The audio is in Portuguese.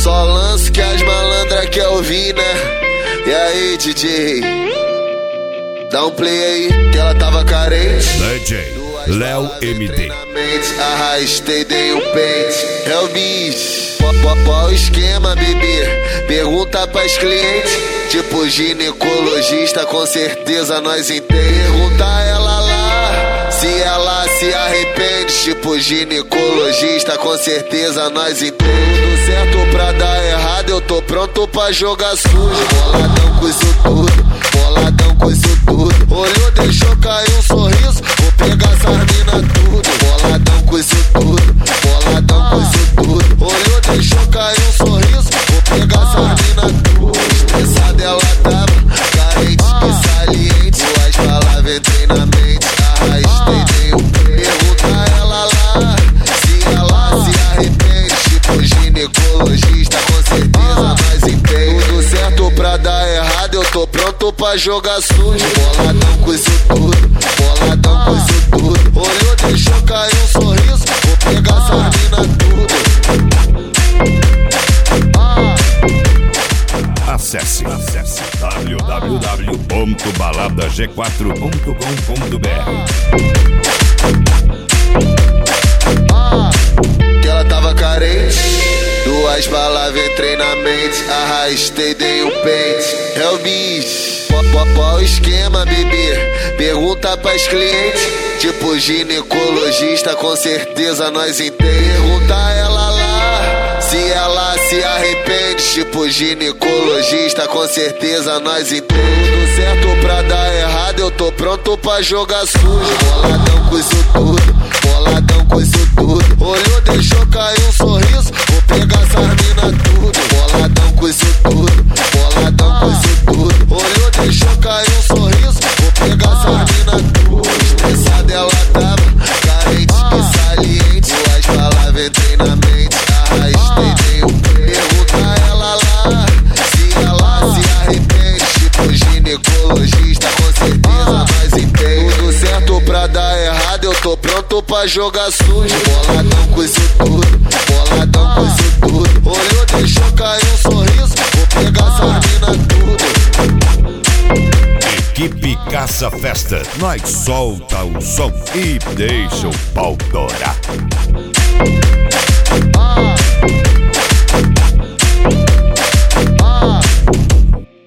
Só lanço que as malandras quer ouvir, né? E aí, DJ? Dá um play aí, que ela tava carente. DJ Léo MD. Arrastei, dei um pente. É o bicho. Qual o esquema, bebê? Pergunta pras clientes. Tipo ginecologista, com certeza nós entende. Pergunta ela lá, se ela se arrepende. Tipo ginecologista, com certeza nós entende. Tudo certo pra dar errado, eu tô pronto pra jogar sujo. Boladão com isso tudo, boladão com isso tudo. Olhou, deixou cair um sorriso, vou pegar essas mina tudo. Boladão com isso tudo, boladão com isso tudo. Olhou, deixou cair um sorriso, vou pegar essas mina tudo. Estressada ela tava, carente e saliente. Suas palavras entrei na mente, arrastei, dei um play. Pergunta ela lá, se ela se arrepende. Tipo ginecologista, com certeza nós entende. Tudo certo pra dar errado, eu tô pronto pra jogar sujo. Boladão com isso tudo, boladão com isso tudo. Olhou, deixou cair um sorriso, vou pegar essas mina tudo. Acesse www.baladag4.com.br. Que ela tava carente, duas palavras entrei na mente. Arrastei, dei um pente. É o bicho. Qual o esquema, bebê? Pergunta pras clientes. Tipo ginecologista, com certeza nós entende. Pergunta ela lá, se ela se arrepende. Tipo ginecologista, com certeza nós entende. Tudo certo pra dar errado, eu tô pronto pra jogar sujo. Boladão com isso tudo, boladão com isso tudo. Olhou, deixou cair um sorriso, vou pegar essas mina tudo. Boladão com isso tudo, boladão com isso tudo. Olhou, deixou cair um sorriso, vou pegar essas mina tudo. Estressada ela tava, carente e saliente. Suas palavras entrei na mente, arrastei, dei um play. Pergunta ela lá, se ela se arrepende. Tipo ginecologista, com certeza nós entende. Tudo certo pra dar errado, eu tô pronto pra jogar sujo. Boladão com isso tudo, boladão com isso tudo. Olhou, deixou cair um sorriso, vou pegar essas mina tudo. Equipe Caça Festa, nós solta o som e deixa o pau torar.